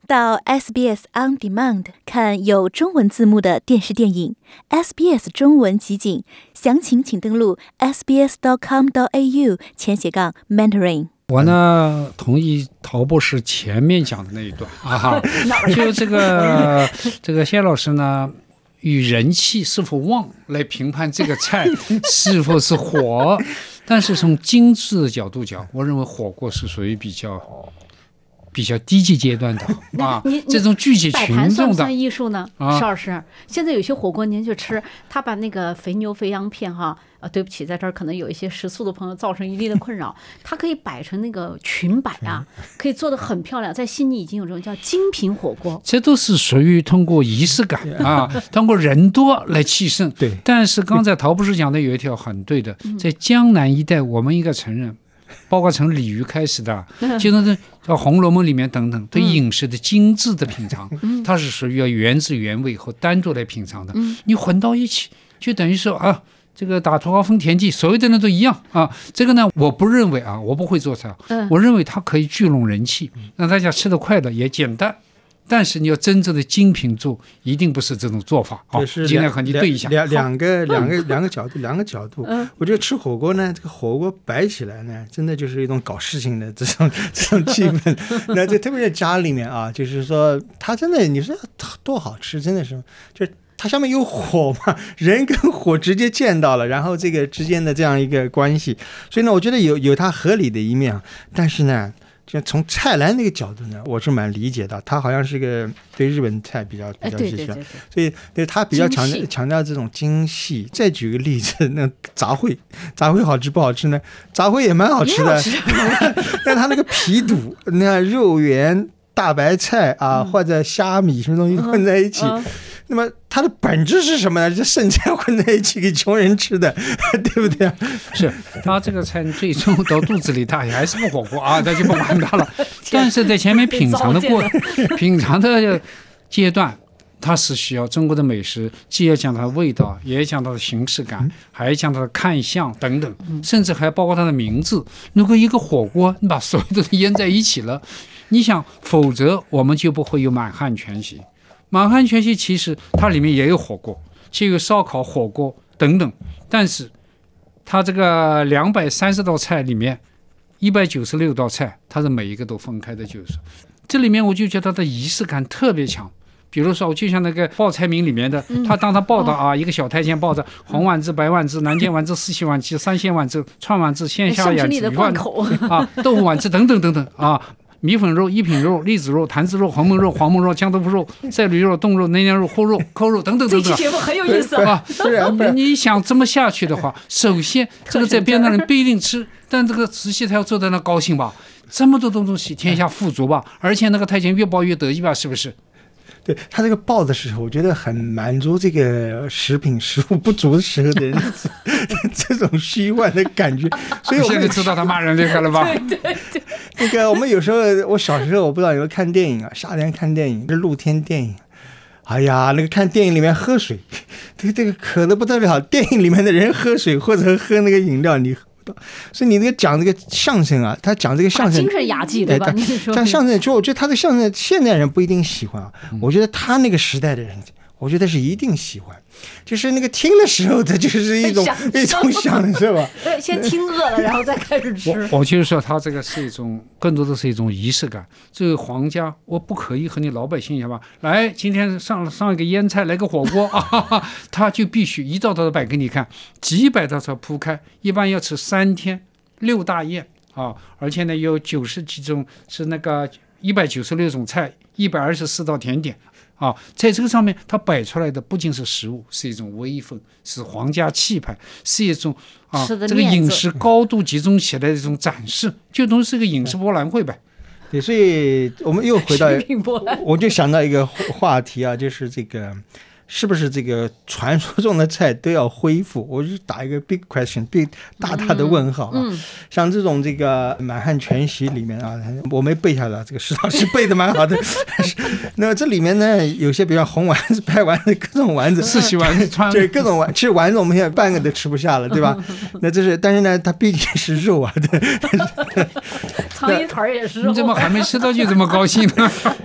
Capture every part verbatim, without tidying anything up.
到 S B S On Demand 看有中文字幕的电视电影 S B S 中文集锦，详情请登录 s b s dot com dot a u 前斜杠 mentoring。 我呢同意陶博士前面讲的那一段啊，就这个这个谢老师呢，与人气是否旺来评判这个菜是否是火，但是从精致的角度讲，我认为火锅是属于比较比较低级阶段的啊，这种聚集群众的。摆盘算不算艺术呢？邵老师，现在有些火锅您去吃，他把那个肥牛肥羊片哈，啊，对不起，在这儿可能有一些食素的朋友造成一定的困扰，它可以摆成那个裙摆啊，可以做得很漂亮，在悉尼已经有这种叫精品火锅， 这都是属于通过仪式感啊，通过人多来气盛。 对， 但是刚才陶博士讲的有一条很对的，在江南一带，我们应该承认。包括从鲤鱼开始的，就是到《红楼梦》里面等等，对饮食的精致的品尝，它是属于要原汁原味和单独来品尝的。你混到一起，就等于说啊，这个打土豪分田地，所有的人都一样啊。这个呢，我不认为啊，我不会做菜，我认为它可以聚拢人气，让大家吃得快的也简单。但是你要真正的精品做，一定不是这种做法。好，今天和你对一下。 两两个两个两个角度，两个角度。我觉得吃火锅呢，这个火锅摆起来呢，真的就是一种搞事情的这种这种气氛。那这特别在家里面啊，就是说它真的，你说多好吃，真的是，就是它上面有火嘛，人跟火直接见到了，然后这个之间的这样一个关系，所以呢，我觉得有有它合理的一面，但是呢。就从蔡澜那个角度呢，我是蛮理解的，他好像是个对日本菜比较比较喜欢，所以对他比较强调强调这种精细。再举个例子，那杂烩，杂烩好吃不好吃呢？杂烩也蛮好吃的，但他那个皮肚，那肉圆、大白菜啊，嗯、或者虾米什么东西混在一起。嗯嗯那么它的本质是什么呢？这剩菜混在一起给穷人吃的，对不对？ 是它这个菜最终到肚子里，它还是个火锅啊，那就不管它了。但是在前面品尝的过品尝的阶段，它是需要中国的美食，既要讲它的味道，也要讲它的形式感，还要讲它的看相等等，甚至还包括它的名字。如果一个火锅你把所有的腌在一起了，你想，否则我们就不会有满汉全席。满汉全席其实它里面也有火锅，既有烧烤、火锅等等，但是它这个两百三十道菜里面，一百九十六道菜，它是每一个都分开的，就是这里面我就觉得它的仪式感特别强。比如说，就像那个报菜名里面的，他当他报道啊，嗯、一个小太监报着红丸子、白丸子、南煎丸子、四喜丸子、三鲜丸子、串丸子、鲜虾丸子、鱼丸啊、豆腐丸子等等等等啊。米粉肉、一品肉、栗子肉、坛子肉、红焖肉、黄焖肉、酱豆腐肉、赛驴肉、冻肉、嫩羊肉、牯肉、扣肉等等等等。 这期节目很有意思啊！ 你想这么下去的话，首先这个在边上人不一定吃，但这个慈禧他要坐在那高兴吧？这么多东西，天下富足吧？而且那个太监越报越得意吧？是不是？ 对他这个报的时候，我觉得很满足这个食品食物不足的时候的人这种虚幻的感觉。所以我现在知道他骂人厉害了吧？ 对对对。 那个我们有时候，我小时候我不知道有没有看电影啊，夏天看电影是露天电影。哎呀，那个看电影里面喝水，这个这个渴得不得了。电影里面的人喝水或者喝那个饮料，你。所以你这个讲这个相声啊，他讲这个相声精神雅集对吧？你说他相声，就我觉得他的相声现代人不一定喜欢啊，我觉得他那个时代的人，我觉得是一定喜欢。就是那个听的时候，它就是一种一种想，是吧？ 对，先听饿了，然后再开始吃。 我, 我就是说，它这个是一种，更多的是一种仪式感。这个皇家，我不可以和你老百姓一样吧？来，今天上上一个腌菜，来个火锅啊，他就必须一道道的摆给你看，几百道菜铺开，一般要吃三天六大宴啊，而且呢有九十几种是那个一百九十六种菜，一百二十四道甜点。啊，在这个上面，它摆出来的不仅是食物，是一种威风，是皇家气派，是一种啊，这个饮食高度集中起来的一种展示，就都是个饮食博览会呗。 对，所以我们又回到，我就想到一个话题啊，就是这个。是不是这个传说中的菜都要恢复？我就打一个 big question， big 大大的问号啊！嗯嗯、像这种这个满汉全席里面啊，我没背下来，这个石老师背的蛮好的。那么这里面呢，有些比如红丸子、白丸子、各种丸子、 四喜丸子， 对各种丸，其实丸子我们现在半个都吃不下了，对吧？那这是，但是呢，它毕竟是肉啊，对。 苍蝇腿也是肉。 你怎么还没吃到就这么高兴呢？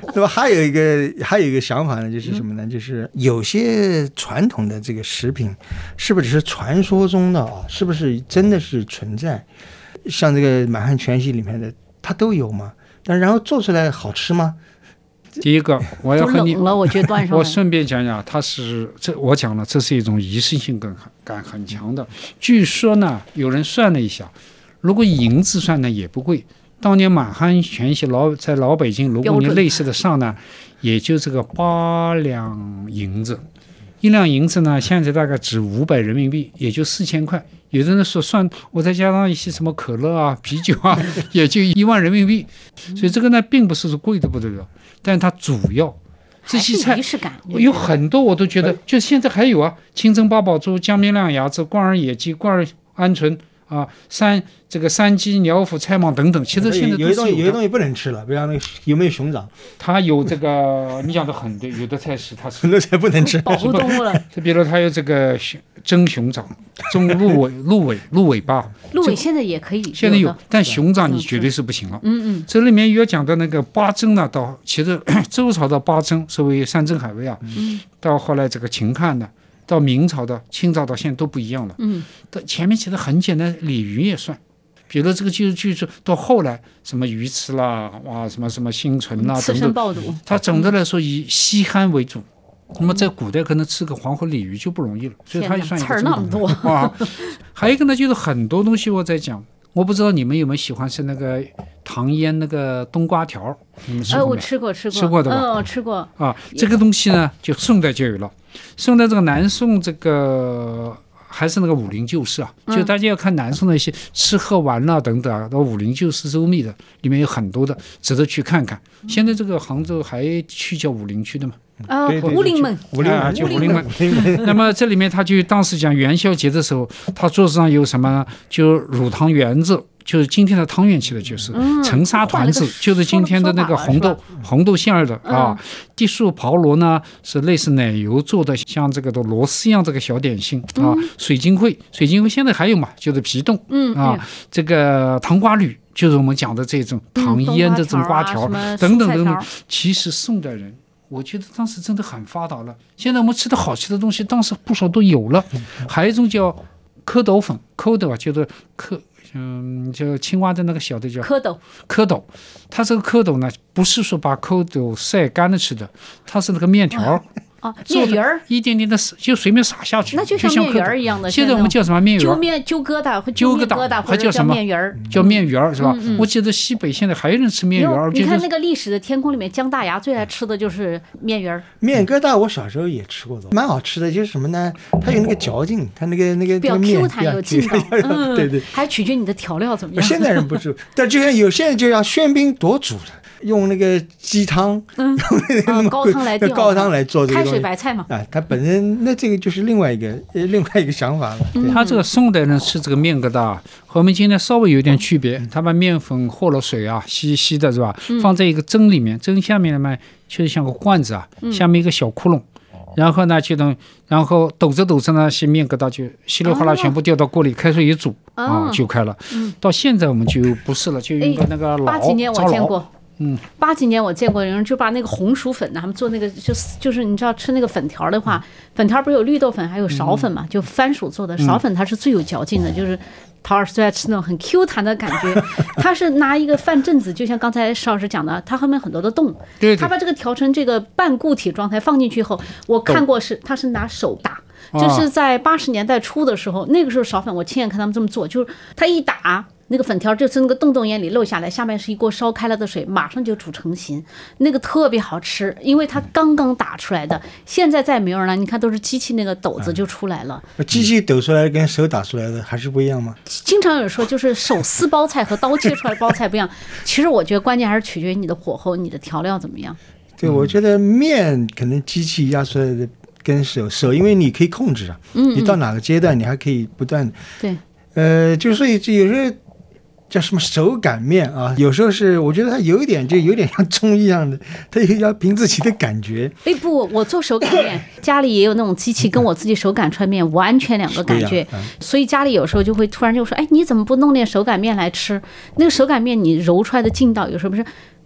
那么还有一个还有一个想法呢，就是什么呢？就是有些传统的这个食品，是不是只是传说中的啊？是不是真的是存在？像这个满汉全席里面的，它都有吗？但然后做出来好吃吗？ 第一个，我要和你， 了，我觉得端上来我顺便讲讲，它是这我讲了，这是一种仪式性感感很强的。据说呢，有人算了一下，如果银子算呢也不贵。当年满汉全席老在老北京，如果你类似的上呢，也就这个八两银子，一两银子呢，现在大概值五百人民币，也就四千块。有的人说算，我再加上一些什么可乐啊、啤酒啊，也就一万人民币。所以这个呢，并不是贵的不得了，但是它主要这些菜有很多，我都觉得，就现在还有啊，清蒸八宝猪、江面亮牙子、罐儿野鸡、罐儿鹌鹑啊，山这个山鸡、鸟脯、菜蟒等等，其实现在都是有些东西有些东西不能吃了，比方那个有没有熊掌？ 它有这个，你讲的很对，有的菜是它是很多菜不能吃， 保护动物了。 就比如它有这个蒸熊掌、蒸鹿尾、鹿尾、鹿尾巴。 鹿尾现在也可以， 现在有，但熊掌你绝对是不行了。 嗯嗯， 这里面有讲的那个八珍呢，到其实周朝的八珍是为山珍海味啊， 嗯， 到后来这个秦汉的。到明朝的、清朝到现在都不一样了。 嗯， 到前面其实很简单，鲤鱼也算。比如这个就是就是到后来什么鱼翅啦，哇，什么什么星唇啦刺身爆肚， 它整的来说以稀罕为主。那么在古代可能吃个黄河鲤鱼就不容易了，所以它也算一个刺儿那么多啊。还有一个呢，就是很多东西我在讲。我不知道你们有没有喜欢吃那个糖腌那个冬瓜条，你们吃过没？ 呃，我吃过，吃过， 吃过的吧？ 嗯，我吃过。 啊，这个东西呢，就宋代就有了。宋代这个南宋这个还是那个武林旧事啊，就大家要看南宋的一些吃喝玩乐等等啊，到武林旧事周密的，里面有很多的值得去看看。现在这个杭州还去叫武林区的嘛？ 啊，武林门， 武林门，就武林门。那么这里面他就当时讲元宵节的时候，他桌子上有什么？就乳汤圆子，就是今天的汤圆期的，就是陈沙团子，就是今天的那个红豆红豆馅儿的啊。地树刨螺呢是类似奶油做的，像这个的螺丝一样这个小点心啊。水晶会，水晶会现在还有嘛？就是皮冻， 嗯啊，这个糖瓜吕。就是我们讲的这种糖腌的这种瓜条等等等等，其实宋代人。我觉得当时真的很发达了。现在我们吃的好吃的东西，当时不少都有了。还有一种叫蝌蚪粉，蝌蚪啊，就是蝌，嗯，叫青蛙的那个小的叫蝌蚪。 蝌蚪，它这个蝌蚪呢，不是说把蝌蚪晒干了吃的，它是那个面条。 哦，面圆儿， 一点点的就随便撒下去， 那就像面圆儿一样的。 现在我们叫什么面圆？ 揪面揪疙瘩， 揪疙瘩， 还叫什么面圆儿？ 叫面圆儿是吧？ 嗯嗯、 我记得西北现在还有人吃面圆儿。 你看那个历史的天空里面，姜大牙最爱吃的就是面圆儿。 面疙瘩我小时候也吃过的，蛮好吃的。就是什么呢？它有那个嚼劲，它那个那个比较 Q 弹有劲道。 嗯，对对。 还取决你的调料怎么样。 现代人不吃，但就像有些人就要喧宾夺主了。用那个鸡汤， 嗯，啊、高汤来调， 高汤来做这个开水白菜嘛， 啊，它本身那这个就是另外一个另外一个想法了。 嗯、他这个宋代人吃这个面疙瘩和我们今天稍微有点区别，他把面粉和了水啊，稀稀的是吧？ 嗯、 放在一个蒸里面，蒸下面呢就是像个罐子啊， 嗯、 下面一个小窟窿。然后呢，就等，然后抖着抖着呢，些面疙瘩就稀里哗啦全部掉到锅里，开水一煮、哦、啊，就开了、 嗯。 到现在我们就不是了，就用个那个老八几年我见过。 嗯， 八几年我见过人就把那个红薯粉，他们做那个就是就是你知道吃那个粉条的话，粉条不是有绿豆粉还有苕粉嘛？嗯、就番薯做的苕粉，它是最有嚼劲的，嗯、就是陶老师最爱吃那种很 Q 弹的感觉。他是拿一个饭阵子，就像刚才邵老师讲的，它后面很多的洞， 对对， 他把这个调成这个半固体状态放进去后，我看过是他是拿手打。就是在八十年代初的时候，那个时候苕粉我亲眼看他们这么做，就是他一打那个粉条，就是那个洞洞眼里漏下来，下面是一锅烧开了的水，马上就煮成型，那个特别好吃，因为它刚刚打出来的。现在再没有了，你看都是机器那个斗子就出来了。 嗯、机器抖出来跟手打出来的还是不一样吗？ 经常有人说，就是手撕包菜和刀切出来的包菜不一样。其实我觉得关键还是取决于你的火候，你的调料怎么样。 对，我觉得面可能机器压出来的。跟手手，因为你可以控制啊， 嗯嗯你到哪个阶段你还可以不断对， 呃，就是所以有时候叫什么手擀面啊，有时候是我觉得它有一点就有点像中医一样的，它也要凭自己的感觉。 哎不，我做手擀面，家里也有那种机器，跟我自己手擀出来面完全两个感觉，嗯、所以家里有时候就会突然就说，哎，你怎么不弄点手擀面来吃？那个手擀面你揉出来的劲道，有时候不是。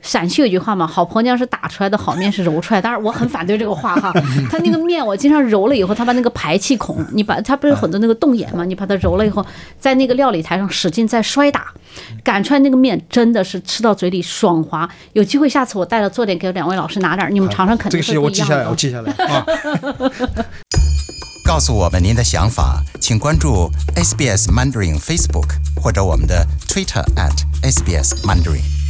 陕西有句话嘛，好婆娘是打出来的，好面是揉出来的。当然我很反对这个话哈，它那个面我经常揉了以后，它把那个排气孔，你把它不是很多那个洞眼嘛，你把它揉了以后，在那个料理台上使劲再摔打，擀出来那个面真的是吃到嘴里爽滑。有机会下次我带了做点给两位老师拿点，你们尝尝肯定是不一样的。 这个我记下来，我记下来啊。 告诉我们您的想法，请关注 S B S Mandarin Facebook 或者我们的 Twitter at S B S Mandarin。